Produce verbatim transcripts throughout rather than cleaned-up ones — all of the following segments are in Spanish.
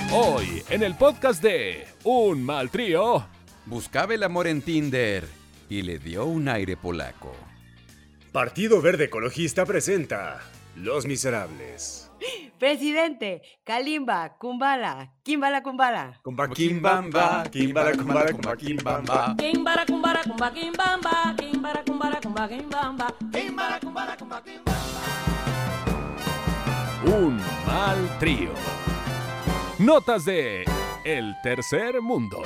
Hoy, en el podcast de Un Mal Trío. Buscaba el amor en Tinder y le dio un aire polaco. Partido Verde Ecologista presenta Los Miserables. Presidente, Kalimba, Kumbala, Kimbala, Kumbala. Kumba kimbamba, kimbala kumbala kumba kimbamba. Kimbara kumbara kumba kimbamba, kimbara kumbara kumba kimbamba, kimbara kumbara kumba kimbamba. Un Mal Trío. Notas de El Tercer Mundo.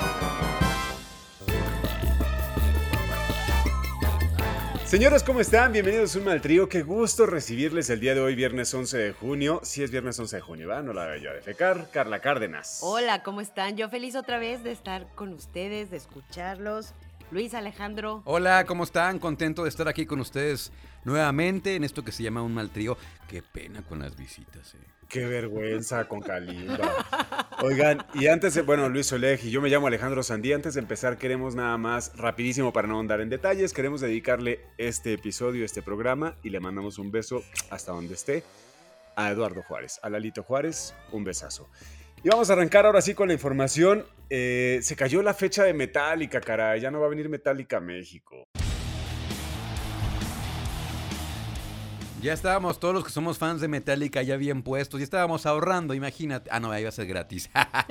Señores, ¿cómo están? Bienvenidos a Un Mal Trío. Qué gusto recibirles el día de hoy, viernes once de junio. Sí es viernes once de junio, ¿va? No la voy a defecar. Carla Cárdenas. Hola, ¿cómo están? Yo feliz otra vez de estar con ustedes, de escucharlos. Luis, Alejandro. Hola, ¿cómo están? Contento de estar aquí con ustedes nuevamente en esto que se llama Un Mal Trío. Qué pena con las visitas, eh. Qué vergüenza con Kalimba. Oigan, y antes de, bueno, Luis Oleg y yo me llamo Alejandro Sandí. Antes de empezar, queremos nada más, rapidísimo para no andar en detalles, queremos dedicarle este episodio, este programa, y le mandamos un beso hasta donde esté a Eduardo Juárez, a Lalito Juárez, un besazo. Y vamos a arrancar ahora sí con la información. Eh, se cayó la fecha de Metallica, caray, ya no va a venir Metallica a México. Ya estábamos todos los que somos fans de Metallica ya bien puestos, ya estábamos ahorrando, imagínate. Ah, no, ahí va a ser gratis.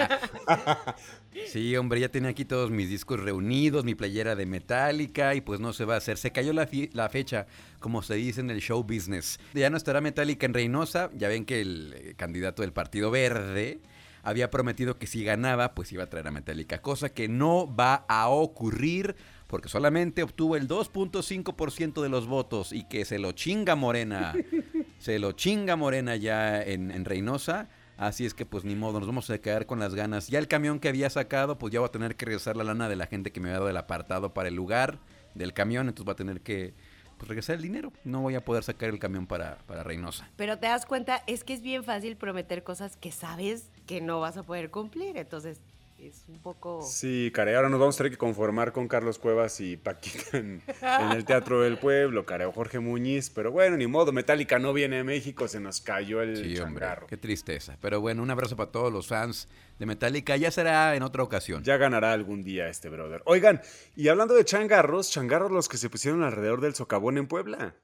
Sí, hombre, ya tenía aquí todos mis discos reunidos, mi playera de Metallica y pues no se va a hacer. Se cayó la, fi- la fecha, como se dice en el show business. Ya no estará Metallica en Reynosa, ya ven que el eh, candidato del Partido Verde había prometido que si ganaba, pues iba a traer a Metallica, cosa que no va a ocurrir porque solamente obtuvo el dos punto cinco por ciento de los votos y que se lo chinga Morena, se lo chinga Morena ya en, en Reynosa, así es que pues ni modo, nos vamos a quedar con las ganas. Ya el camión que había sacado, pues ya va a tener que regresar la lana de la gente que me había dado el apartado para el lugar del camión, entonces va a tener que pues, regresar el dinero, no voy a poder sacar el camión para, para Reynosa. Pero te das cuenta, es que es bien fácil prometer cosas que sabes que no vas a poder cumplir, entonces es un poco... Sí, caray, ahora nos vamos a tener que conformar con Carlos Cuevas y Paquita en, en el Teatro del Pueblo, caray, o Jorge Muñiz, pero bueno, ni modo, Metallica no viene a México, se nos cayó el Sí, hombre, changarro. qué tristeza. Pero bueno, un abrazo para todos los fans de Metallica. Ya será en otra ocasión. Ya ganará algún día este brother. Oigan, y hablando de changarros, changarros los que se pusieron alrededor del socavón en Puebla.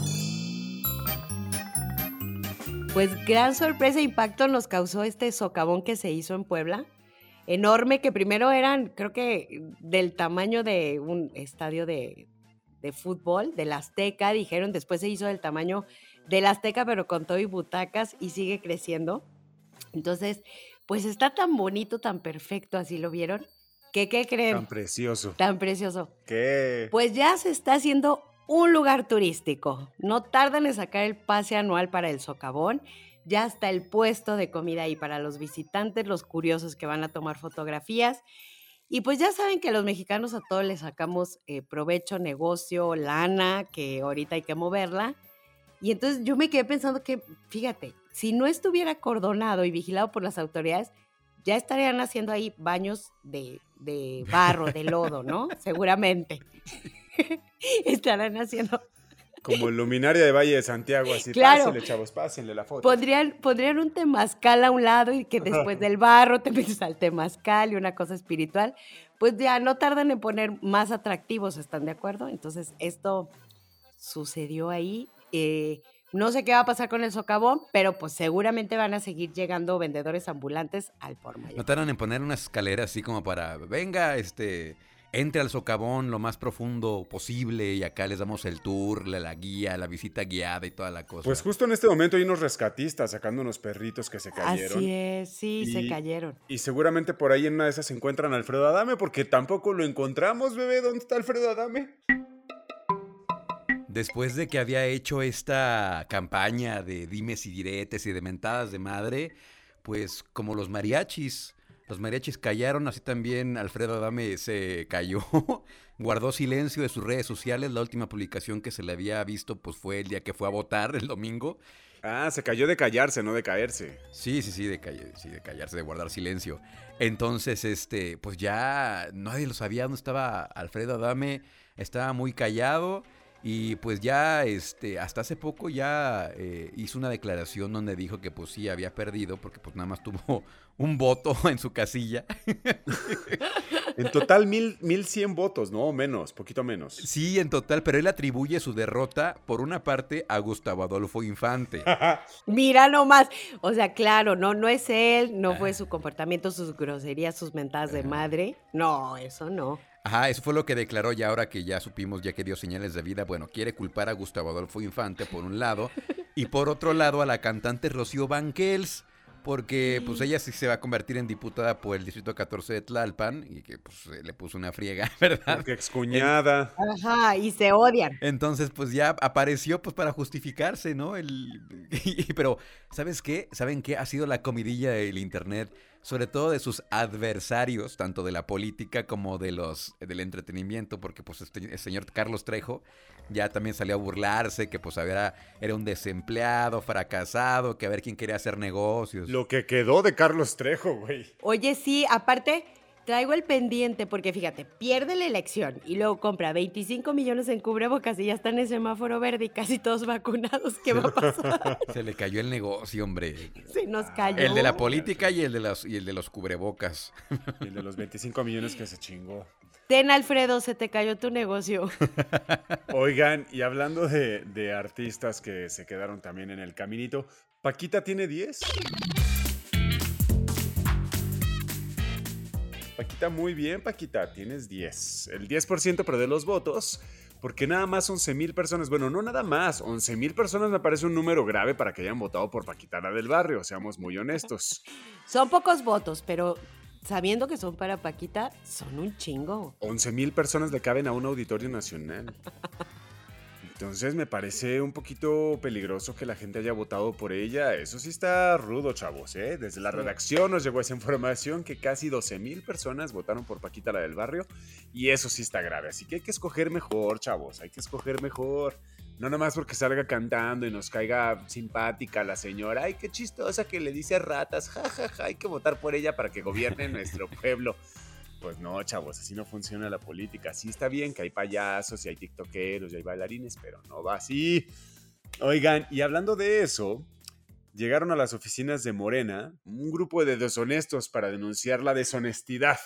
Pues gran sorpresa e impacto nos causó este socavón que se hizo en Puebla. Enorme, que primero eran, creo que del tamaño de un estadio de, de fútbol, del Azteca, dijeron, después se hizo del tamaño del Azteca, pero con todo y butacas, y sigue creciendo. Entonces, pues está tan bonito, tan perfecto, así lo vieron, que ¿qué creen? Tan precioso. Tan precioso. ¿Qué? Pues ya se está haciendo un lugar turístico. No tardan en sacar el pase anual para el socavón. Ya está el puesto de comida ahí para los visitantes, los curiosos que van a tomar fotografías. Y pues ya saben que los mexicanos a todos les sacamos eh, provecho, negocio, lana, que ahorita hay que moverla. Y entonces yo me quedé pensando que, fíjate, si no estuviera acordonado y vigilado por las autoridades, ya estarían haciendo ahí baños de, de barro, de lodo, ¿no? Seguramente. Estarán haciendo... Como luminaria de Valle de Santiago, así, Claro. pásenle, chavos, pásenle la foto. Pondrían, pondrían un temazcal a un lado y que después del barro te metes al temazcal y una cosa espiritual. Pues ya no tardan en poner más atractivos, ¿están de acuerdo? Entonces esto sucedió ahí. Eh, no sé qué va a pasar con el socavón, pero pues seguramente van a seguir llegando vendedores ambulantes al por mayor. ¿No tardan en poner unas escaleras así como para, venga, este, entre al socavón lo más profundo posible y acá les damos el tour, la, la guía, la visita guiada y toda la cosa? Pues justo en este momento hay unos rescatistas sacando unos perritos que se cayeron. Así es, sí, Y- se cayeron. Y seguramente por ahí en una de esas se encuentran a Alfredo Adame, porque tampoco lo encontramos, bebé. ¿Dónde está Alfredo Adame? Después de que había hecho esta campaña de dimes y diretes y de mentadas de madre, pues como los mariachis, los mariachis callaron, así también Alfredo Adame se cayó, guardó silencio de sus redes sociales. La última publicación que se le había visto pues fue el día que fue a votar, el domingo. Ah, se cayó de callarse, no de caerse. Sí, sí, sí, de, call- sí, de callarse, de guardar silencio. Entonces, este, pues ya nadie lo sabía dónde estaba Alfredo Adame, estaba muy callado. Y pues ya, este, hasta hace poco ya eh, hizo una declaración donde dijo que pues sí había perdido porque pues nada más tuvo un voto en su casilla. En total, mil, mil cien votos, ¿no? Menos, poquito menos. Sí, en total, pero él atribuye su derrota, por una parte, a Gustavo Adolfo Infante. Mira nomás, o sea, claro, no, no es él, no fue su comportamiento, sus groserías, sus mentadas de madre. No, eso no. Ajá, eso fue lo que declaró ya ahora que ya supimos, ya que dio señales de vida. Bueno, quiere culpar a Gustavo Adolfo Infante por un lado y por otro lado a la cantante Rocío Banquels, porque pues ella sí se va a convertir en diputada por el distrito catorce de Tlalpan y que pues le puso una friega, ¿verdad? Porque excuñada. Ajá, y se odian. Entonces, pues ya apareció pues para justificarse, ¿no? El... Pero, ¿sabes qué? ¿Saben qué? Ha sido la comidilla del internet, sobre todo de sus adversarios, tanto de la política como de los del entretenimiento, porque pues este, el señor Carlos Trejo ya también salió a burlarse, que pues era, era un desempleado, fracasado, que a ver quién quería hacer negocios. Lo que quedó de Carlos Trejo, güey. Oye, sí, aparte, traigo el pendiente porque fíjate, pierde la elección y luego compra veinticinco millones en cubrebocas y ya está en el semáforo verde y casi todos vacunados. ¿Qué va a pasar? Se le cayó el negocio, hombre. Se nos cayó. El de la política y el de los, y el de los cubrebocas. Y el de los veinticinco millones que se chingó. Ten, Alfredo, se te cayó tu negocio. Oigan, y hablando de, de artistas que se quedaron también en el caminito, ¿Paquita tiene diez? Paquita, muy bien, Paquita, tienes diez. El diez por ciento, pero de los votos, porque nada más once mil personas, bueno, no nada más, once mil personas me parece un número grave para que hayan votado por Paquita, la del barrio, seamos muy honestos. Son pocos votos, pero sabiendo que son para Paquita, son un chingo. once mil personas le caben a un auditorio nacional. Entonces me parece un poquito peligroso que la gente haya votado por ella. Eso sí está rudo, chavos, ¿eh? Desde la redacción nos llegó esa información que casi doce mil personas votaron por Paquita, la del barrio. Y eso sí está grave. Así que hay que escoger mejor, chavos. Hay que escoger mejor. No nomás porque salga cantando y nos caiga simpática la señora. Ay, qué chistosa que le dice ratas. Ja, ja, ja. Hay que votar por ella para que gobierne nuestro pueblo. Pues no, chavos, así no funciona la política. Sí está bien que hay payasos y hay tiktokeros y hay bailarines, pero no va así. Oigan, y hablando de eso, llegaron a las oficinas de Morena un grupo de deshonestos para denunciar la deshonestidad.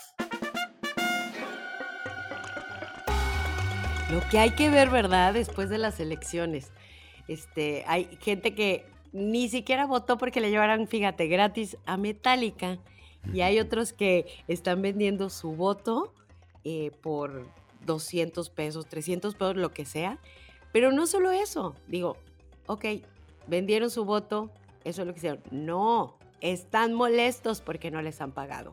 Lo que hay que ver, ¿verdad? Después de las elecciones. Este, hay gente que ni siquiera votó porque le llevaran, fíjate, gratis a Metallica. Y hay otros que están vendiendo su voto eh, por doscientos pesos, trescientos pesos, lo que sea. Pero no solo eso. Digo, ok, vendieron su voto, eso es lo que hicieron. No, están molestos porque no les han pagado.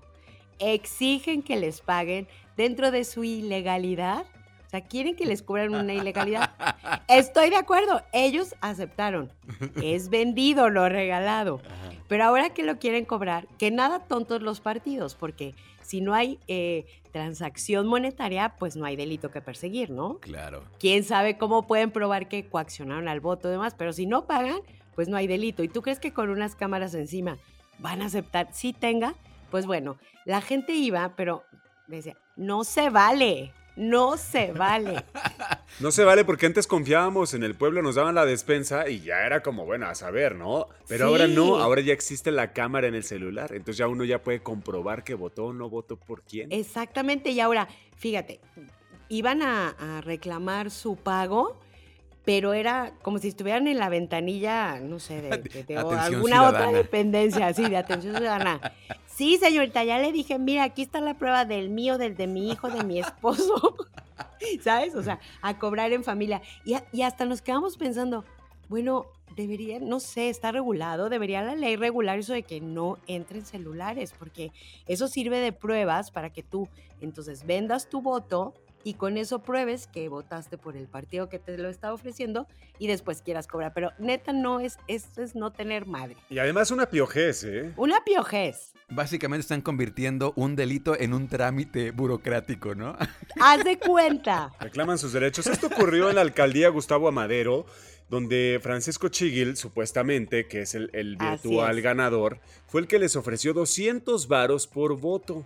Exigen que les paguen dentro de su ilegalidad. O sea, quieren que les cubran una ilegalidad. Estoy de acuerdo, ellos aceptaron. Es vendido, lo regalado. Pero ahora que lo quieren cobrar, que nada tontos los partidos, porque si no hay eh, transacción monetaria, pues no hay delito que perseguir, ¿no? Claro. ¿Quién sabe cómo pueden probar que coaccionaron al voto y demás? Pero si no pagan, pues no hay delito. ¿Y tú crees que con unas cámaras encima van a aceptar? Sí tenga, pues bueno, la gente iba, pero decía, no se vale. No se vale. No se vale porque antes confiábamos en el pueblo, nos daban la despensa y ya era como, bueno, a saber, ¿no? Pero Sí. ahora no, ahora ya existe la cámara en el celular, entonces ya uno ya puede comprobar que votó o no votó por quién. Exactamente, y ahora, fíjate, iban a, a reclamar su pago, pero era como si estuvieran en la ventanilla, no sé, de, de- de Atención alguna ciudadana. otra dependencia, sí, de atención ciudadana. Sí, señorita, ya le dije, mira, aquí está la prueba del mío, del de mi hijo, de mi esposo, ¿sabes? O sea, a cobrar en familia. Y, a- y hasta nos quedamos pensando, bueno, debería, no sé, está regulado, debería la ley regular eso de que no entren celulares, porque eso sirve de pruebas para que tú entonces vendas tu voto y con eso pruebes que votaste por el partido que te lo está ofreciendo y después quieras cobrar. Pero neta, no es, esto es no tener madre. Y además una piojez, ¿eh? Una piojez. Básicamente están convirtiendo un delito en un trámite burocrático, ¿no? Haz de cuenta. Reclaman sus derechos. Esto ocurrió en la alcaldía Gustavo Amadero, donde Francisco Chiguil, supuestamente, que es el, el Así virtual es. ganador, fue el que les ofreció doscientos varos por voto.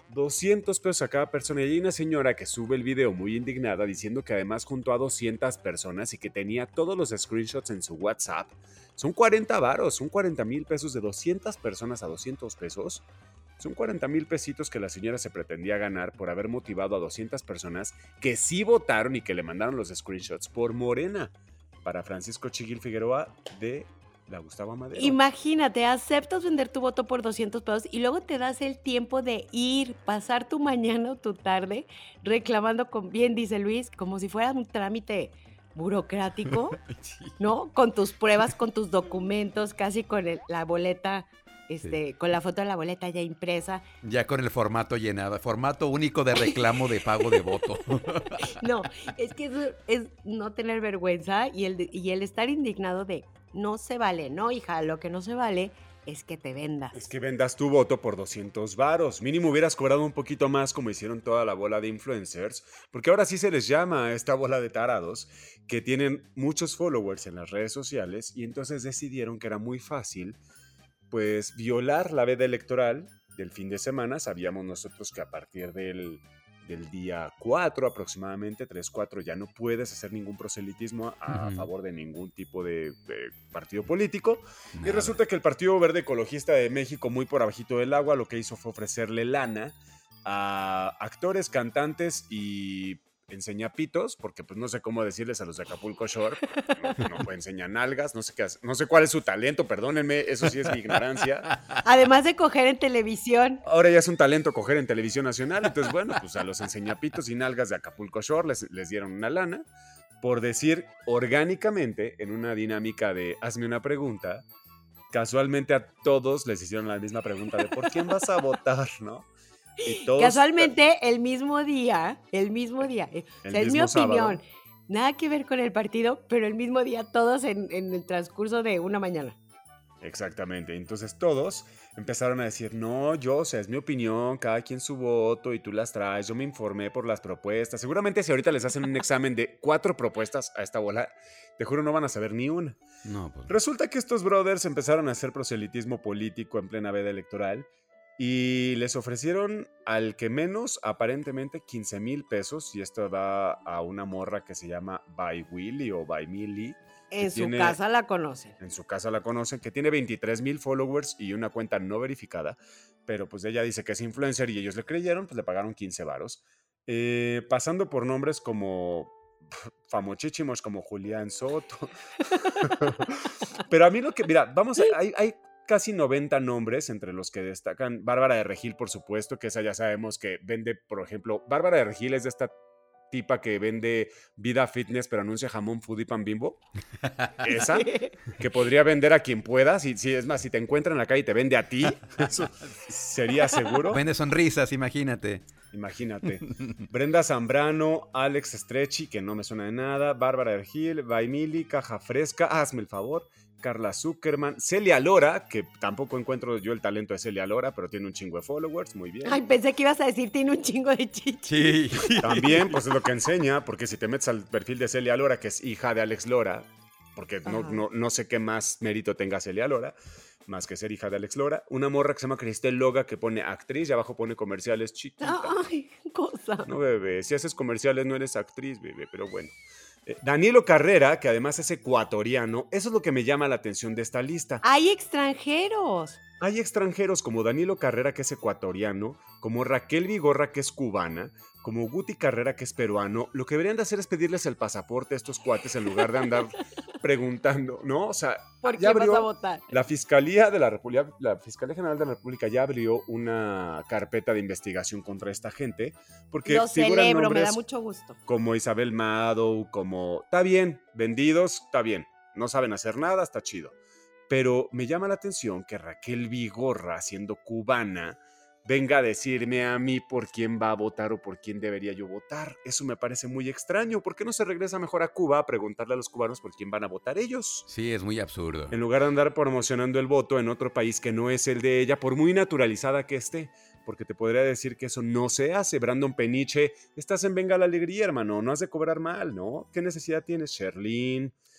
doscientos pesos a cada persona. Y hay una señora que sube el video muy indignada diciendo que además juntó a doscientas personas y que tenía todos los screenshots en su WhatsApp. Son cuarenta varos, son cuarenta mil pesos de doscientas personas a doscientos pesos. Son cuarenta mil pesitos que la señora se pretendía ganar por haber motivado a doscientas personas que sí votaron y que le mandaron los screenshots por Morena para Francisco Chiguil Figueroa de la Gustavo Amadero. Imagínate, aceptas vender tu voto por doscientos pesos y luego te das el tiempo de ir, pasar tu mañana o tu tarde reclamando con, bien dice Luis, como si fuera un trámite burocrático, Sí. ¿no? Con tus pruebas, con tus documentos, casi con el- la boleta, este, con la foto de la boleta ya impresa. Ya con el formato llenado, formato único de reclamo de pago de voto. No, es que eso es no tener vergüenza y el, de- y el estar indignado de no se vale, ¿no, hija? Lo que no se vale es que te vendas. Es que vendas tu voto por doscientos varos. Mínimo hubieras cobrado un poquito más como hicieron toda la bola de influencers, porque ahora sí se les llama a esta bola de tarados que tienen muchos followers en las redes sociales y entonces decidieron que era muy fácil pues violar la veda electoral del fin de semana. Sabíamos nosotros que a partir del, del día cuatro aproximadamente, tres cuatro, ya no puedes hacer ningún proselitismo a Ujú. favor de ningún tipo de, de partido político. Y Nada. resulta que el Partido Verde Ecologista de México, muy por abajito del agua, lo que hizo fue ofrecerle lana a actores, cantantes y enseñapitos, porque pues no sé cómo decirles a los de Acapulco Shore, no, no puede enseñar nalgas, no sé qué hace- no sé cuál es su talento, perdónenme, eso sí es mi ignorancia. Además de coger en televisión. Ahora ya es un talento coger en televisión nacional, entonces bueno, pues a los enseñapitos y nalgas de Acapulco Shore les, les dieron una lana por decir orgánicamente en una dinámica de hazme una pregunta. Casualmente a todos les hicieron la misma pregunta de ¿por quién vas a votar? ¿no? Y todos, Casualmente, el mismo día, el mismo día, eh, o El sea, es mi mismo sábado. opinión, nada que ver con el partido, pero el mismo día, todos en, en el transcurso de una mañana. Exactamente. Entonces todos empezaron a decir, no, yo, o sea, es mi opinión, cada quien su voto y tú las traes, yo me informé por las propuestas. Seguramente si ahorita les hacen un examen de cuatro propuestas a esta bola, te juro no van a saber ni una. No, pues. Resulta que estos brothers empezaron a hacer proselitismo político en plena veda electoral y les ofrecieron al que menos, aparentemente, quince mil pesos. Y esto va a una morra que se llama By Willy o By Millie. En su tiene- casa la conocen. En su casa la conocen, que tiene veintitrés mil followers y una cuenta no verificada. Pero pues ella dice que es influencer y ellos le creyeron, pues le pagaron quince varos. Eh, pasando por nombres como famochichimos como Julián Soto. Pero a mí lo que, mira, vamos a, hay, hay casi noventa nombres entre los que destacan Bárbara de Regil, por supuesto, que esa ya sabemos que vende, por ejemplo, Bárbara de Regil es de esta tipa que vende Vida Fitness pero anuncia jamón Foodie Pan Bimbo. Esa, que podría vender a quien pueda. Si, si, es más, si te encuentra en la calle y te vende a ti, eso sería seguro. Vende sonrisas, imagínate. Imagínate. Brenda Zambrano, Alex Stretchy, que no me suena de nada, Bárbara Ergil, Baimili, Caja Fresca, hazme el favor, Carla Zuckerman, Celia Lora, que tampoco encuentro yo el talento de Celia Lora, pero tiene un chingo de followers, muy bien. Ay, pensé que ibas a decir, tiene un chingo de chichi. Sí. También, pues es lo que enseña, porque si te metes al perfil de Celia Lora, que es hija de Alex Lora, porque no, Ajá. no, no sé qué más mérito tenga Celia Lora, más que ser hija de Alex Lora. Una morra que se llama Cristel Loga, que pone actriz y abajo pone comerciales chiquita. Ay, cosa. No, bebé, si haces comerciales no eres actriz, bebé, pero bueno. Eh, Danilo Carrera, que además es ecuatoriano, eso es lo que me llama la atención de esta lista. Hay extranjeros. Hay extranjeros como Danilo Carrera, que es ecuatoriano, como Raquel Vigorra, que es cubana, como Guti Carrera, que es peruano. Lo que deberían de hacer es pedirles el pasaporte a estos cuates en lugar de andar preguntando, ¿no? O sea, ¿Por ya qué vas a abrió votar? la Fiscalía de la República, la Fiscalía General de la República ya abrió una carpeta de investigación contra esta gente, porque Lo figuran celebro, me da nombres mucho gusto. como Isabel Mado, como... Está bien, vendidos, está bien. No saben hacer nada, está chido. Pero me llama la atención que Raquel Vigorra, siendo cubana, venga a decirme a mí por quién va a votar o por quién debería yo votar. Eso me parece muy extraño. ¿Por qué no se regresa mejor a Cuba a preguntarle a los cubanos por quién van a votar ellos? Sí, es muy absurdo. En lugar de andar promocionando el voto en otro país que no es el de ella, por muy naturalizada que esté. Porque te podría decir que eso no se hace. Brandon Peniche, estás en Venga la Alegría, hermano. No has de cobrar mal, ¿no? ¿Qué necesidad tienes, Sherlyn?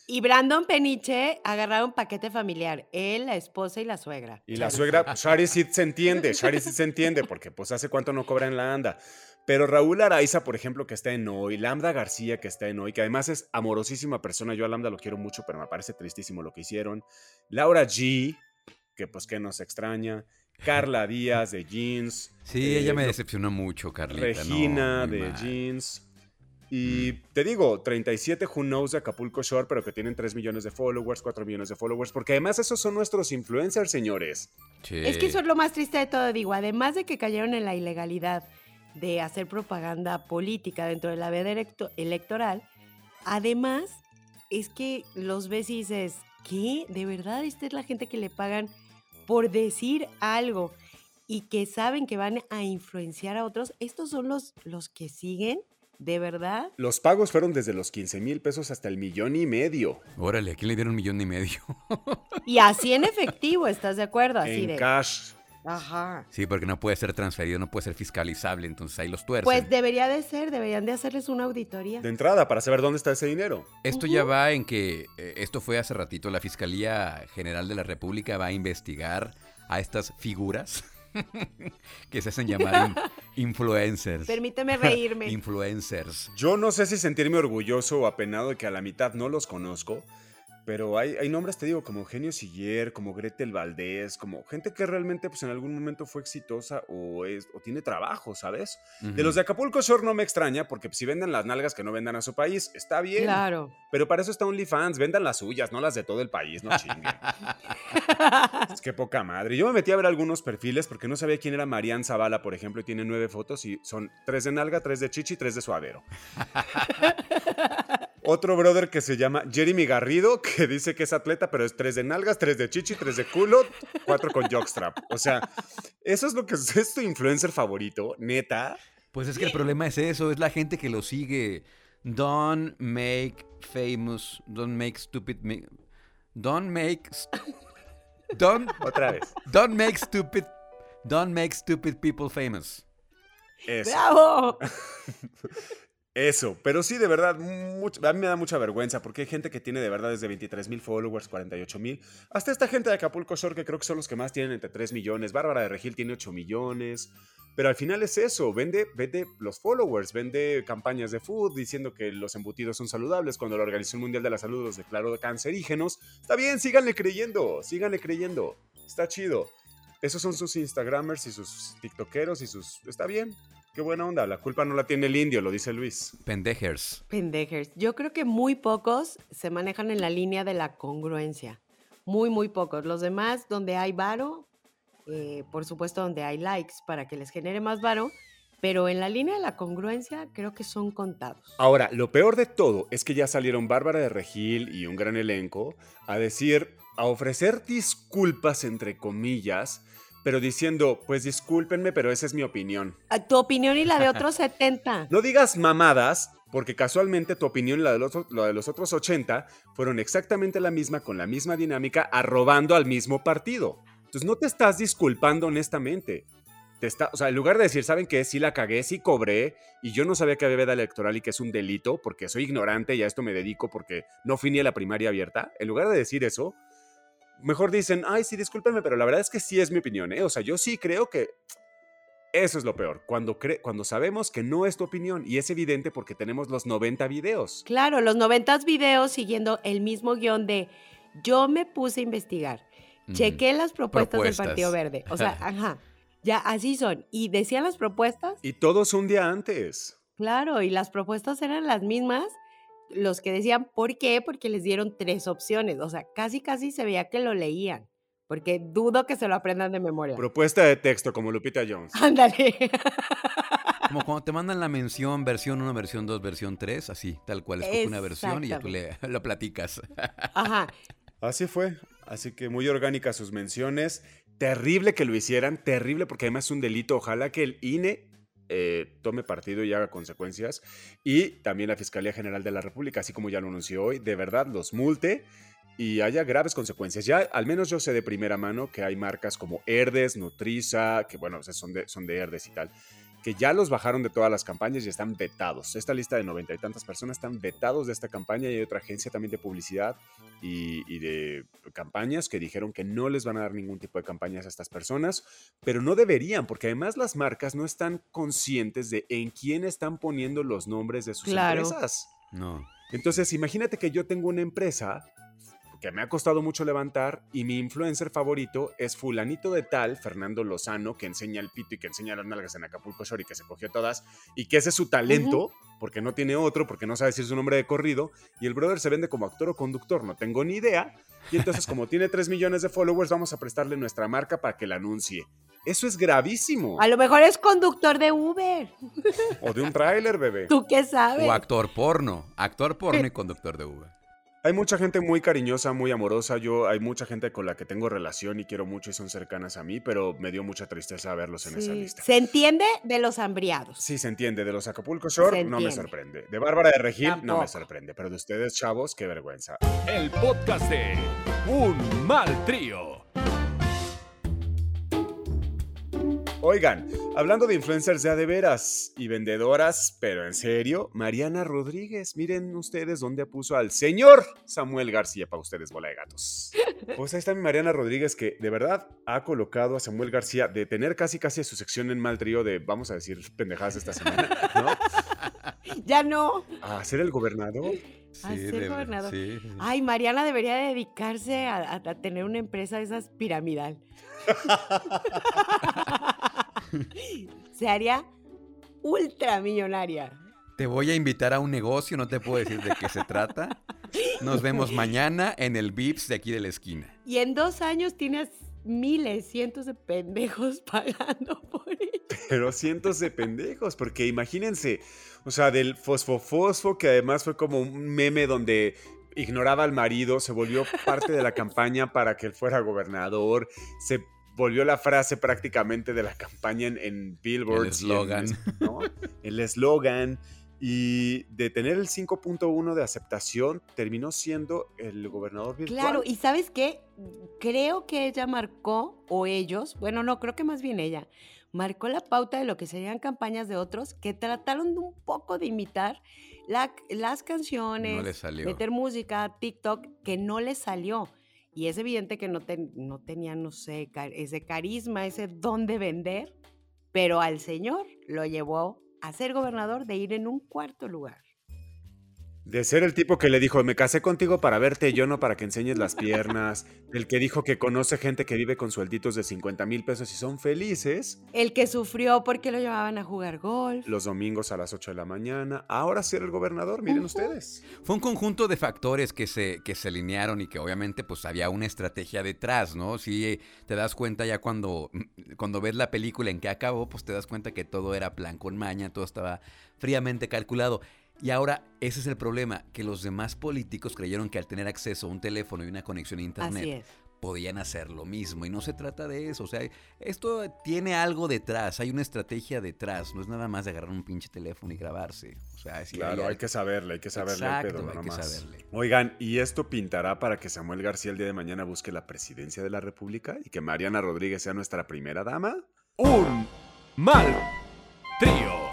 Y Brandon Peniche agarraron paquete familiar, él, la esposa y la suegra. Y la Charizard. suegra, Shari sí se entiende, Shari sí se entiende, porque pues hace cuánto no cobra en la anda. Pero Raúl Araiza, por ejemplo, que está en Hoy, Lambda García, que está en Hoy, que además es amorosísima persona, yo a Lambda lo quiero mucho, pero me parece tristísimo lo que hicieron. Laura G, que pues que nos extraña. Carla Díaz de Jeans. Sí, eh, ella me lo- decepcionó mucho, Carlita. Regina no, muy de mal. Jeans. Y te digo, treinta y siete Who Knows de Acapulco Shore, pero que tienen tres millones de followers, cuatro millones de followers, porque además esos son nuestros influencers, señores. Sí. Es que eso es lo más triste de todo, digo, además de que cayeron en la ilegalidad de hacer propaganda política dentro de la veda electo- electoral, además es que los ves y dices, ¿qué? ¿De verdad esta es la gente que le pagan por decir algo y que saben que van a influenciar a otros? ¿Estos son los, los que siguen? ¿De verdad? Los pagos fueron desde los quince mil pesos hasta el millón y medio. Órale, ¿a quién le dieron un millón y medio? Y así en efectivo, ¿estás de acuerdo? Así en de... cash. Ajá. Sí, porque no puede ser transferido, no puede ser fiscalizable, entonces ahí los tuercen. Pues debería de ser, deberían de hacerles una auditoría. De entrada, para saber dónde está ese dinero. Esto ya va en que, eh, esto fue hace ratito, la Fiscalía General de la República va a investigar a estas figuras que se hacen llamar in- influencers. Permíteme reírme. Influencers. Yo no sé si sentirme orgulloso o apenado de que a la mitad no los conozco, pero hay, hay nombres, te digo, como Eugenio Siller, como Gretel Valdés, como gente que realmente pues, en algún momento fue exitosa o, es, o tiene trabajo, ¿sabes? Ujú. De los de Acapulco Shore no me extraña, porque si venden las nalgas que no vendan a su país, está bien. Claro. Pero para eso está OnlyFans, vendan las suyas, no las de todo el país, no chinguen. Es que poca madre. Yo me metí a ver algunos perfiles porque no sabía quién era Marian Zavala, por ejemplo, y tiene nueve fotos y son tres de nalga, tres de chichi y tres de suadero. Otro brother que se llama Jeremy Garrido, que dice que es atleta, pero es tres de nalgas, tres de chichi, tres de culo, cuatro con jockstrap. O sea, eso es lo que es, es tu influencer favorito, neta. Pues es que el problema es eso, es la gente que lo sigue. Don't make famous, don't make stupid, ma- don't make, st- don't, Otra vez. don't make stupid, don't make stupid people famous. Eso. ¡Bravo! Eso, pero sí, de verdad, mucho- a mí me da mucha vergüenza porque hay gente que tiene de verdad desde veintitrés mil followers, cuarenta y ocho mil, hasta esta gente de Acapulco Shore que creo que son los que más tienen entre tres millones, Bárbara de Regil tiene ocho millones, pero al final es eso, vende, vende los followers, vende campañas de food diciendo que los embutidos son saludables cuando la Organización Mundial de la Salud los declaró cancerígenos. Está bien, síganle creyendo, síganle creyendo, está chido. Esos son sus Instagramers y sus TikTokeros y sus... Está bien. Qué buena onda, la culpa no la tiene el indio, lo dice Luis. Pendejers. Pendejers. Yo creo que muy pocos se manejan en la línea de la congruencia. Muy, muy pocos. Los demás, donde hay varo, eh, por supuesto, donde hay likes para que les genere más varo, pero en la línea de la congruencia creo que son contados. Ahora, lo peor de todo es que ya salieron Bárbara de Regil y un gran elenco a decir, a ofrecer disculpas entre comillas, pero diciendo, pues discúlpenme, pero esa es mi opinión. Ah, Tu opinión y la de otros setenta. No digas mamadas, porque casualmente tu opinión y la de los, la de los otros ochenta fueron exactamente la misma, con la misma dinámica, arrobando al mismo partido. Entonces no te estás disculpando honestamente. Te está, o sea, en lugar de decir, ¿saben qué? Sí la cagué, sí cobré, y yo no sabía que había veda electoral y que es un delito, porque soy ignorante y a esto me dedico porque no fui ni a la primaria abierta. En lugar de decir eso, mejor dicen, ay, sí, discúlpenme, pero la verdad es que sí es mi opinión, ¿eh? O sea, yo sí creo que eso es lo peor, cuando, cre cuando sabemos que no es tu opinión, y es evidente porque tenemos los noventa videos. Claro, los noventas videos siguiendo el mismo guión de yo me puse a investigar, Mm. chequé las propuestas, Propuestas. del Partido Verde. O sea, ajá, ya así son. Y decían las propuestas, Y todos un día antes. claro, y las propuestas eran las mismas. Los que decían, ¿por qué? Porque les dieron tres opciones. O sea, casi, casi se veía que lo leían. Porque dudo que se lo aprendan de memoria. Propuesta de texto como Lupita Jones. Ándale. Como cuando te mandan la mención, versión uno, versión dos, versión tres, así, tal cual, escoge una versión y ya tú le, lo platicas. Ajá. Así fue. Así que muy orgánicas sus menciones. Terrible que lo hicieran, terrible porque además es un delito. Ojalá que el I N E eh, tome partido y haga consecuencias. Y también la Fiscalía General de la República, así como ya lo anunció hoy, de verdad los multe y haya graves consecuencias. Ya al menos yo sé de primera mano que hay marcas como Herdes, Nutriza, que bueno, o sea, son, de, son de Herdes y tal, que ya los bajaron de todas las campañas y están vetados. Esta lista de noventa y tantas personas están vetados de esta campaña y hay otra agencia también de publicidad y, y de campañas que dijeron que no les van a dar ningún tipo de campañas a estas personas, pero no deberían, porque además las marcas no están conscientes de en quién están poniendo los nombres de sus Claro. empresas. No. Entonces, imagínate que yo tengo una empresa que me ha costado mucho levantar y mi influencer favorito es fulanito de tal, Fernando Lozano, que enseña el pito y que enseña las nalgas en Acapulco Shore y que se cogió todas y que ese es su talento, uh-huh. porque no tiene otro, porque no sabe decir su nombre de corrido y el brother se vende como actor o conductor, no tengo ni idea. Y entonces, como tiene tres millones de followers, vamos a prestarle nuestra marca para que la anuncie. Eso es gravísimo. A lo mejor es conductor de Uber. O de un tráiler, bebé. ¿Tú qué sabes? O actor porno. Actor porno y conductor de Uber. Hay mucha gente muy cariñosa, muy amorosa. Yo, hay mucha gente con la que tengo relación y quiero mucho y son cercanas a mí, pero me dio mucha tristeza verlos en Sí. esa lista. Se entiende de los hambriados. Sí, se entiende. De los Acapulco Shore Se no me entiende. sorprende. De Bárbara de Regil no Tampoco. me sorprende. Pero de ustedes, chavos, qué vergüenza. El podcast de Un Mal Trío. Oigan, hablando de influencers de a de veras y vendedoras, pero en serio, Mariana Rodríguez, miren ustedes dónde puso al señor Samuel García para ustedes, bola de gatos. Pues ahí está mi Mariana Rodríguez, que de verdad ha colocado a Samuel García de tener casi casi su sección en Mal Trío de, vamos a decir, pendejadas esta semana, ¿no? Ya no. A ser el gobernador. A ser de- gobernador. sí, sí. Ay, Mariana debería dedicarse a, a- a tener una empresa de esas piramidal. Se haría ultramillonaria. Te voy a invitar a un negocio, no te puedo decir de qué se trata. Nos vemos mañana en el Vips de aquí de la esquina. Y en dos años tienes miles, cientos de pendejos pagando por ello. Pero cientos de pendejos, porque imagínense, o sea, del fosfofosfo, que además fue como un meme donde ignoraba al marido, se volvió parte de la campaña para que él fuera gobernador, se volvió la frase prácticamente de la campaña en, en Billboard. El eslogan. ¿No? El eslogan. Y de tener el cinco punto uno de aceptación, terminó siendo el gobernador virtual. Claro, y ¿sabes qué? Creo que ella marcó, o ellos, bueno, no, creo que más bien ella, marcó la pauta de lo que serían campañas de otros que trataron de un poco de imitar la- las canciones, No le salió. meter música, TikTok, que no les salió. Y es evidente que no, ten- no tenían, no sé, ca- ese carisma, ese don de vender, pero al señor lo llevó a ser gobernador de ir en un cuarto lugar. De ser el tipo que le dijo, me casé contigo para verte, yo no para que enseñes las piernas. El que dijo que conoce gente que vive con suelditos de cincuenta mil pesos y son felices. El que sufrió porque lo llevaban a jugar golf. Los domingos a las ocho de la mañana. Ahora ser el gobernador, miren Ujú. ustedes. Fue un conjunto de factores que se, que se alinearon y que obviamente pues había una estrategia detrás, ¿no? Si eh, te das cuenta ya cuando, cuando ves la película en que acabó, pues te das cuenta que todo era plan con maña, todo estaba fríamente calculado. Y ahora ese es el problema, que los demás políticos creyeron que al tener acceso a un teléfono y una conexión a internet Así es. podían hacer lo mismo y no se trata de eso, o sea, esto tiene algo detrás, hay una estrategia detrás, no es nada más de agarrar un pinche teléfono y grabarse, o sea, sí Claro, hay, hay que saberle, hay que saberle Exacto, el pedo, hay no que nomás. saberle. Oigan, ¿y esto pintará para que Samuel García el día de mañana busque la presidencia de la República y que Mariana Rodríguez sea nuestra primera dama? Un Mal Trío.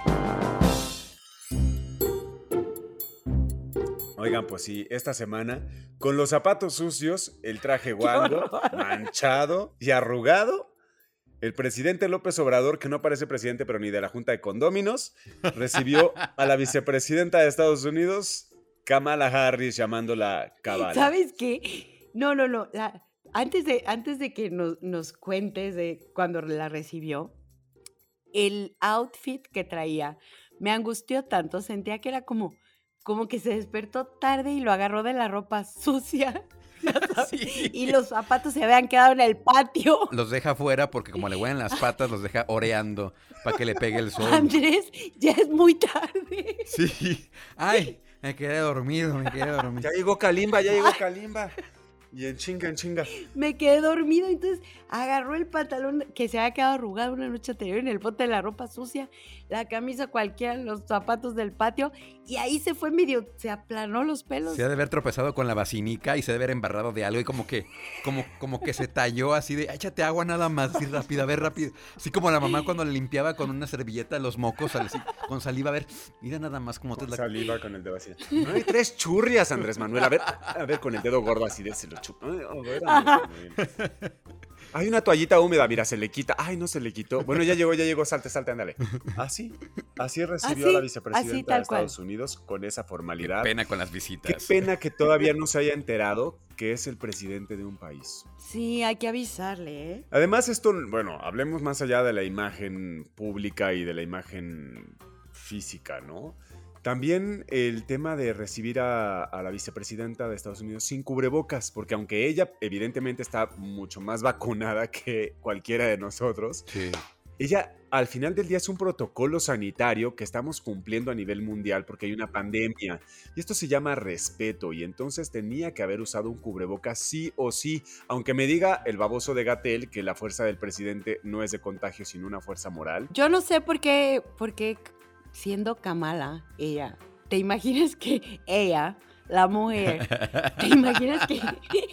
Oigan, pues sí, esta semana, con los zapatos sucios, el traje guango, manchado y arrugado, el presidente López Obrador, que no parece presidente pero ni de la Junta de Condóminos, recibió a la vicepresidenta de Estados Unidos, Kamala Harris, llamándola cabala. ¿Sabes qué? No, no, no. la- antes, de, antes de que nos, nos cuentes de cuando la recibió, el outfit que traía me angustió tanto. Sentía que era como, como que se despertó tarde y lo agarró de la ropa sucia. ya sabes, Sí. Y los zapatos se habían quedado en el patio. Los deja fuera porque como le huelen las patas, los deja oreando para que le pegue el sol. Andrés, ya es muy tarde. Sí. Ay, me quedé dormido, me quedé dormido. Ya llegó Kalimba, ya llegó Kalimba. Y en chinga, en chinga. Me quedé dormido, entonces agarró el pantalón que se había quedado arrugado una noche anterior en el bote de la ropa sucia, la camisa cualquiera, los zapatos del patio, y ahí se fue medio, se aplanó los pelos. Se ha de haber tropezado con la vacinica y se ha de haber embarrado de algo y como que, como, como que se talló así de, échate agua nada más, así rápido, a ver, rápido. Así como la mamá cuando le limpiaba con una servilleta los mocos, así, con saliva, a ver, mira nada más cómo te Con la... saliva con el dedo así. No hay tres churrias, Andrés Manuel. A ver, a ver, con el dedo gordo así de se lo chupa. Ay, a ver, Andrés Manuel. Hay una toallita húmeda, mira, se le quita. Ay, no se le quitó. Bueno, ya llegó, ya llegó, salte, salte, ándale. Así, así recibió Así, a la así, vicepresidenta tal de Estados cual. Unidos con esa Qué formalidad. pena con las Qué visitas. pena que todavía no se haya enterado que es el presidente de un país. Sí, hay que avisarle, ¿eh? Además, esto, bueno, hablemos más allá de la imagen pública y de la imagen física, ¿no? También el tema de recibir a, a la vicepresidenta de Estados Unidos sin cubrebocas, porque aunque ella evidentemente está mucho más vacunada que cualquiera de nosotros, Sí. ella al final del día es un protocolo sanitario que estamos cumpliendo a nivel mundial porque hay una pandemia y esto se llama respeto y entonces tenía que haber usado un cubrebocas sí o sí, aunque me diga el baboso de Gatell que la fuerza del presidente no es de contagio sino una fuerza moral. Yo no sé por qué, por qué siendo Kamala, ella, ¿te imaginas que ella, la mujer, te imaginas que...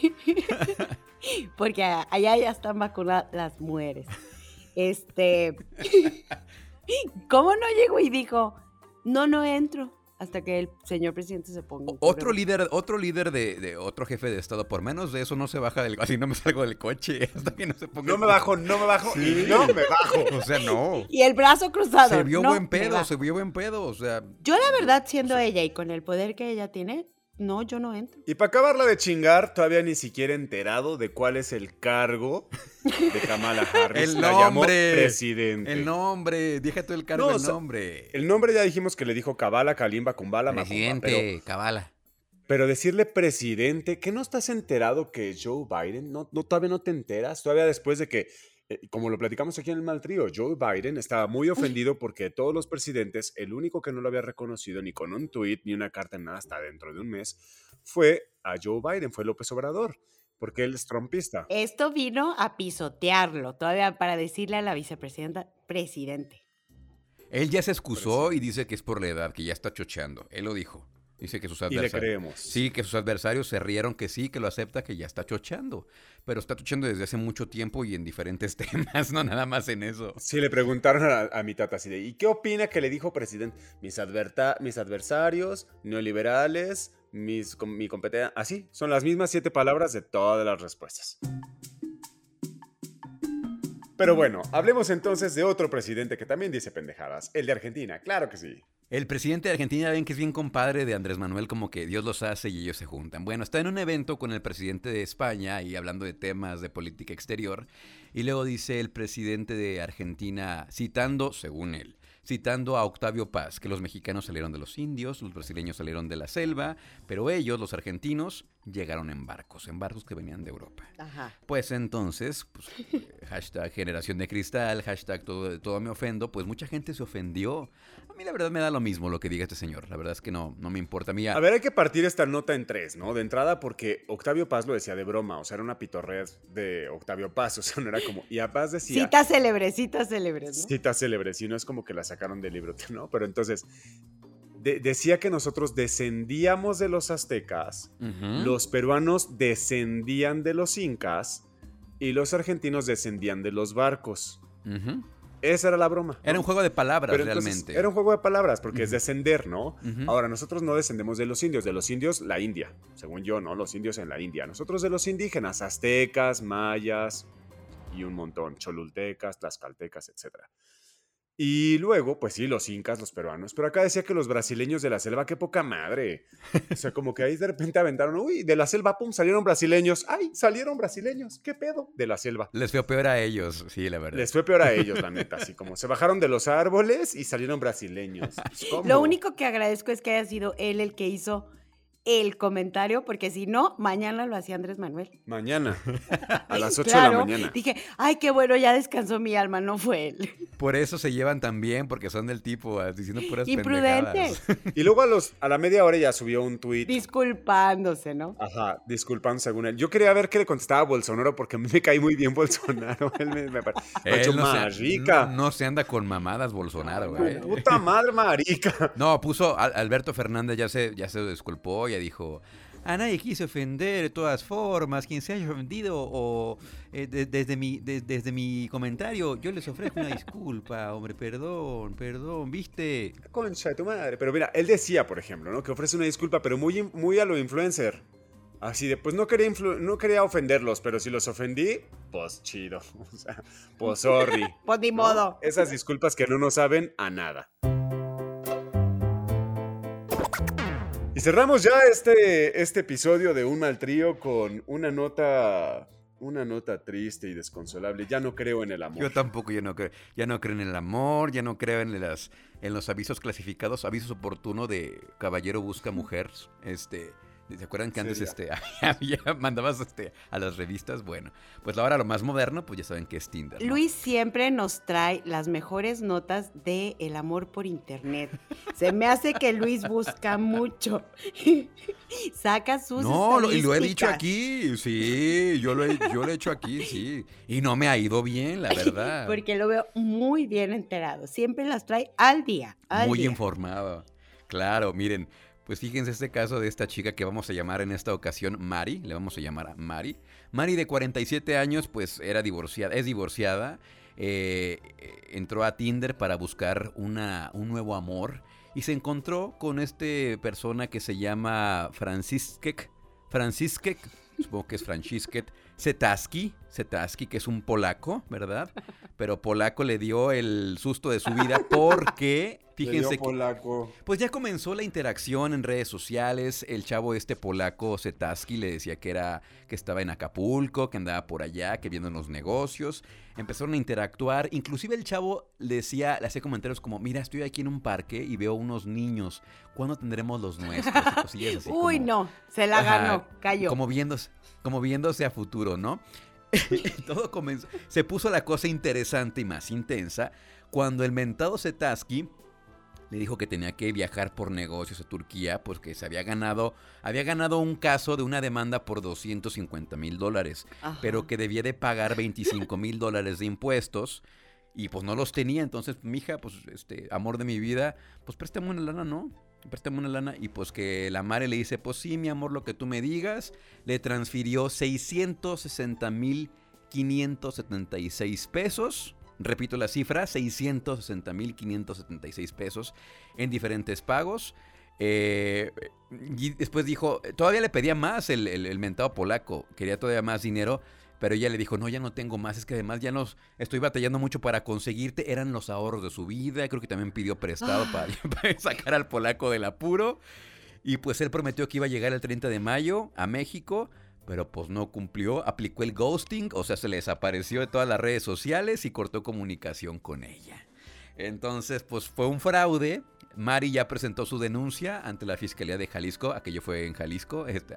Porque allá ya están vacunadas las mujeres. Este... ¿Cómo no llegó y dijo, no, no entro? Hasta que el señor presidente se ponga. un Otro cubrebocas? líder, otro líder de, de otro jefe de estado, por menos de eso no se baja del... Así no me salgo del coche hasta que no se ponga... No me bajo, no me bajo Sí. y no me bajo. O sea, no. Y el brazo cruzado. Se vio no buen me pedo, va. se vio buen pedo, o sea... Yo la verdad, siendo ella y con el poder que ella tiene, no, yo no entro. Y para acabarla de chingar, todavía ni siquiera enterado de cuál es el cargo de Kamala Harris. El La llamó nombre. presidente. El nombre, déjate el cargo, No, el o sea, nombre. El nombre ya dijimos que le dijo Kabala, Kalimba, Kumbala, Macumba, Presidente, pero, cabala. pero decirle presidente, ¿qué no estás enterado que Joe Biden? ¿No, no, todavía no te enteras? Todavía después de que, eh, como lo platicamos aquí en el Mal Trío, Joe Biden estaba muy ofendido porque de todos los presidentes, el único que no lo había reconocido ni con un tuit ni una carta en nada hasta dentro de un mes, fue a Joe Biden, fue López Obrador, porque él es trumpista. Esto vino a pisotearlo, todavía para decirle a la vicepresidenta, presidente. Él ya se excusó y dice que es por la edad, que ya está chocheando. Él lo dijo. Dice que sus Y le adversarios... creemos. Sí, que sus adversarios se rieron que sí, que lo acepta, que ya está chocheando. Pero está chocheando desde hace mucho tiempo y en diferentes temas, no nada más en eso. Sí, le preguntaron a, a mi tata así de, ¿y qué opina que le dijo presidente? Mis, adverta- mis adversarios, neoliberales, mis, com- mi competencia... Así, son las mismas siete palabras de todas las respuestas. Pero bueno, hablemos entonces de otro presidente que también dice pendejadas, el de Argentina, claro que sí. El presidente de Argentina, ven que es bien compadre de Andrés Manuel, como que Dios los hace y ellos se juntan. Bueno, está en un evento con el presidente de España y hablando de temas de política exterior. Y luego dice el presidente de Argentina, citando, según él, citando a Octavio Paz, que los mexicanos salieron de los indios, los brasileños salieron de la selva, pero ellos, los argentinos, llegaron en barcos, en barcos que venían de Europa. Ajá. Pues entonces, pues, eh, hashtag generación de cristal, hashtag todo, todo me ofendo, pues mucha gente se ofendió. A mí la verdad me da lo mismo lo que diga este señor, la verdad es que no, no me importa. A mí ya- A ver, hay que partir esta nota en tres, ¿no? De entrada porque Octavio Paz lo decía de broma, o sea, era una pitorrea de Octavio Paz, o sea, no era como... Y a Paz decía... Cita célebre, cita célebre, ¿no? Cita célebre, si no es como que la sacaron del libro, ¿no? Pero entonces, de- decía que nosotros descendíamos de los aztecas, Ujú. los peruanos descendían de los incas y los argentinos descendían de los barcos. Ujú. Esa era la broma. Era ¿no? un juego de palabras Pero entonces, realmente. era un juego de palabras, porque es Ujú. descender, ¿no? Ujú. Ahora, nosotros no descendemos de los indios, de los indios, la India, según yo, ¿no? Los indios en la India. Nosotros de los indígenas, aztecas, mayas y un montón, cholultecas, tlaxcaltecas, etcétera. Y luego, pues sí, los incas, los peruanos. Pero acá decía que los brasileños de la selva, qué poca madre. O sea, como que ahí de repente aventaron, uy, de la selva, pum, salieron brasileños. ¡Ay, salieron brasileños! ¿Qué pedo? De la selva. Les fue peor a ellos, sí, la verdad. Les fue peor a ellos, la neta. Así como se bajaron de los árboles y salieron brasileños. Pues, ¿cómo? Lo único que agradezco es que haya sido él el que hizo el comentario, porque si no, mañana lo hacía Andrés Manuel. Mañana, a las ocho Claro, de la mañana. dije, ay, qué bueno, ya descansó mi alma, no fue él. Por eso se llevan tan bien, porque son del tipo ah, diciendo puras Imprudentes. pendejadas. Y luego a, los, a la media hora ya subió un tuit. Disculpándose, ¿no? Ajá, disculpando según él. Yo quería ver qué le contestaba a Bolsonaro porque a mí me cae muy bien Bolsonaro. Él me, me parece Él no, marica. se, no, no se anda con mamadas Bolsonaro, güey. Tu puta madre, marica. No, puso, Al- Alberto Fernández ya se, ya se disculpó, ya dijo, a nadie quise ofender de todas formas, quien se haya ofendido o eh, de- desde, mi, de- desde mi comentario, yo les ofrezco una disculpa, hombre, perdón, perdón, ¿viste? Concha de tu madre. Pero mira, él decía, por ejemplo, ¿no? Que ofrece una disculpa, pero muy, muy a lo influencer. Así de, pues no quería, influ- no quería ofenderlos, pero si los ofendí, pues chido. O sea, pues sorry. Pues ni ¿no? modo. Esas disculpas que no nos saben a nada. Y cerramos ya este, este episodio de Un Mal Trío con una nota, una nota triste y desconsolable. Ya no creo en el amor. Yo tampoco, yo no creo, ya no creo en el amor, ya no creo en las, en los avisos clasificados, avisos oportunos de caballero busca mujer, este... ¿Se acuerdan que antes este, había, mandabas este, a las revistas? Bueno, pues ahora lo más moderno, pues ya saben que es Tinder, ¿no? Luis siempre nos trae las mejores notas de el amor por internet. Se me hace que Luis busca mucho. Saca sus No, lo, y lo he dicho estadísticas. aquí, sí, yo lo, he, yo lo he hecho aquí, sí. Y no me ha ido bien, la verdad. Porque lo veo muy bien enterado. Siempre las trae al día. Al Muy día. informado. Claro, miren, pues fíjense este caso de esta chica que vamos a llamar en esta ocasión Mari, le vamos a llamar a Mari. Mari de cuarenta y siete años, pues era divorciada, es divorciada, eh, entró a Tinder para buscar una, un nuevo amor y se encontró con este persona que se llama Franciszek, Franciszek, supongo que es Franciszek Zetaski, Zetaski, que es un polaco, ¿verdad? Pero polaco le dio el susto de su vida porque, fíjense que... polaco. Pues ya comenzó la interacción en redes sociales. El chavo este polaco Zetaski le decía que era que estaba en Acapulco, que andaba por allá, que viendo los negocios. Empezaron a interactuar. Inclusive el chavo le decía, le hacía comentarios como, mira, estoy aquí en un parque y veo unos niños. ¿Cuándo tendremos los nuestros? Y cosillas así Uy, como- no, se la ganó, Ajá, cayó. Como viéndose, como viéndose a futuro, ¿no? Todo comenzó. Se puso la cosa interesante y más intensa cuando el mentado Zetaski le dijo que tenía que viajar por negocios a Turquía porque se había ganado, había ganado un caso de una demanda por doscientos cincuenta mil dólares, Ajá. pero que debía de pagar veinticinco mil dólares de impuestos y pues no los tenía. Entonces, mija, pues, este, amor de mi vida, pues préstame una lana, ¿no? Préstame una lana. Y pues que la madre le dice, pues sí, mi amor, lo que tú me digas. Le transfirió seiscientos sesenta mil quinientos setenta y seis pesos. Repito la cifra, seiscientos sesenta mil quinientos setenta y seis pesos en diferentes pagos. Eh, y después dijo, todavía le pedía más el, el, el mentado polaco, quería todavía más dinero, pero ella le dijo, no, ya no tengo más, es que además ya nos estoy batallando mucho para conseguirte, eran los ahorros de su vida, creo que también pidió prestado para, para sacar al polaco del apuro, y pues él prometió que iba a llegar el treinta de mayo a México, pero pues no cumplió, aplicó el ghosting, o sea, se le desapareció de todas las redes sociales y cortó comunicación con ella. Entonces, pues fue un fraude. Mari ya presentó su denuncia ante la Fiscalía de Jalisco, aquello fue en Jalisco, este,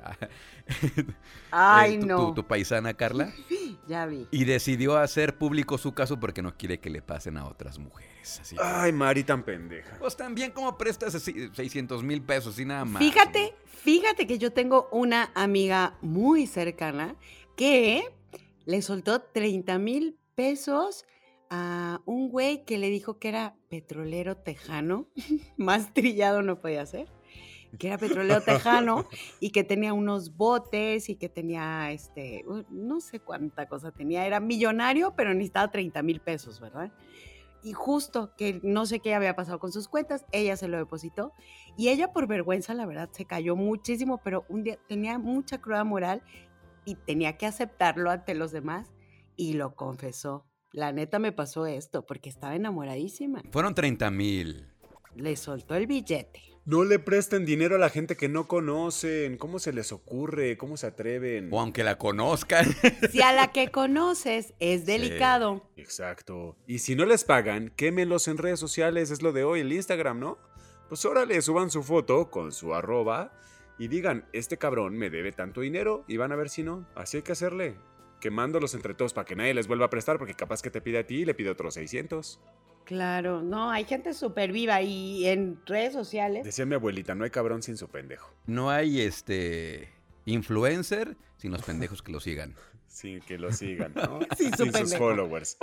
Ay, eh, tu, no. tu, tu paisana Carla, Ya vi. y decidió hacer público su caso porque no quiere que le pasen a otras mujeres. Así que, Ay, Mari tan pendeja. pues también como prestas seiscientos mil pesos y nada más. Fíjate, fíjate que yo tengo una amiga muy cercana que le soltó treinta mil pesos a un güey que le dijo que era petrolero tejano, más trillado no podía ser, que era petrolero tejano y que tenía unos botes y que tenía, este, uh, no sé cuánta cosa tenía, era millonario, pero necesitaba treinta mil pesos, ¿verdad? Y justo que no sé qué había pasado con sus cuentas, ella se lo depositó y ella por vergüenza, la verdad, se cayó muchísimo, pero un día tenía mucha cruda moral y tenía que aceptarlo ante los demás y lo confesó. La neta me pasó esto porque estaba enamoradísima. Fueron treinta mil. Le soltó el billete. No le presten dinero a la gente que no conocen. ¿Cómo se les ocurre? ¿Cómo se atreven? O aunque la conozcan. Si a la que conoces es delicado. Exacto. Y si no les pagan, quémenlos en redes sociales. Es lo de hoy, el Instagram, ¿no? Pues órale, suban su foto con su arroba y digan, este cabrón me debe tanto dinero y van a ver si no. Así hay que hacerle. Quemándolos entre todos para que nadie les vuelva a prestar porque capaz que te pide a ti y le pide otros seiscientos. Claro, no, hay gente súper viva y en redes sociales. Decía mi abuelita, no hay cabrón sin su pendejo. No hay este influencer sin los pendejos que lo sigan. Sin que lo sigan, ¿no? Sin su sin sus pendejo. followers.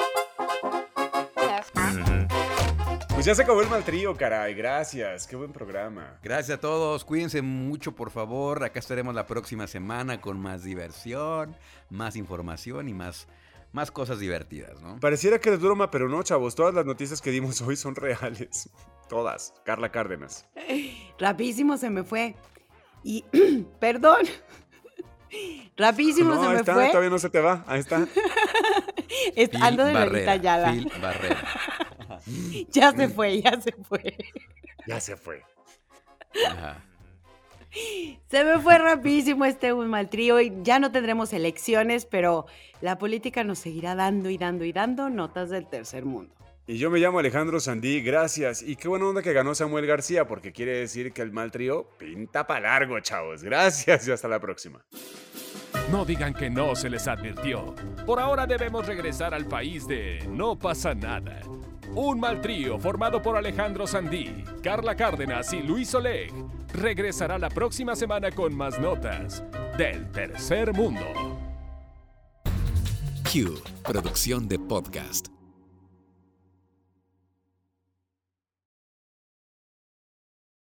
Pues ya se acabó el mal trío, caray. Gracias. Qué buen programa. Gracias a todos. Cuídense mucho, por favor. Acá estaremos la próxima semana con más diversión, más información y más, más cosas divertidas, ¿no? Pareciera que es broma, pero no, chavos. Todas las noticias que dimos hoy son reales. Todas. Carla Cárdenas. Rapidísimo se me fue. Y, perdón. Rapidísimo No, se ahí me está. fue. Todavía no se te va. Ahí está. Es- Phil Ando de Barrera, Lolita Yala. Phil Barrera. Ya se fue, ya se fue. Ya se fue. Ajá. Se me fue rapidísimo este un mal trío y ya no tendremos elecciones, pero la política nos seguirá dando y dando y dando notas del tercer mundo. Y yo me llamo Alejandro Sandí, gracias. Y qué buena onda que ganó Samuel García, porque quiere decir que el mal trío pinta pa' largo, chavos. Gracias y hasta la próxima. No digan que no se les advirtió. Por ahora debemos regresar al país de No pasa nada. Un mal trío formado por Alejandro Sandí, Carla Cárdenas y Luis Oleg regresará la próxima semana con más notas del tercer mundo. Q, producción de podcast.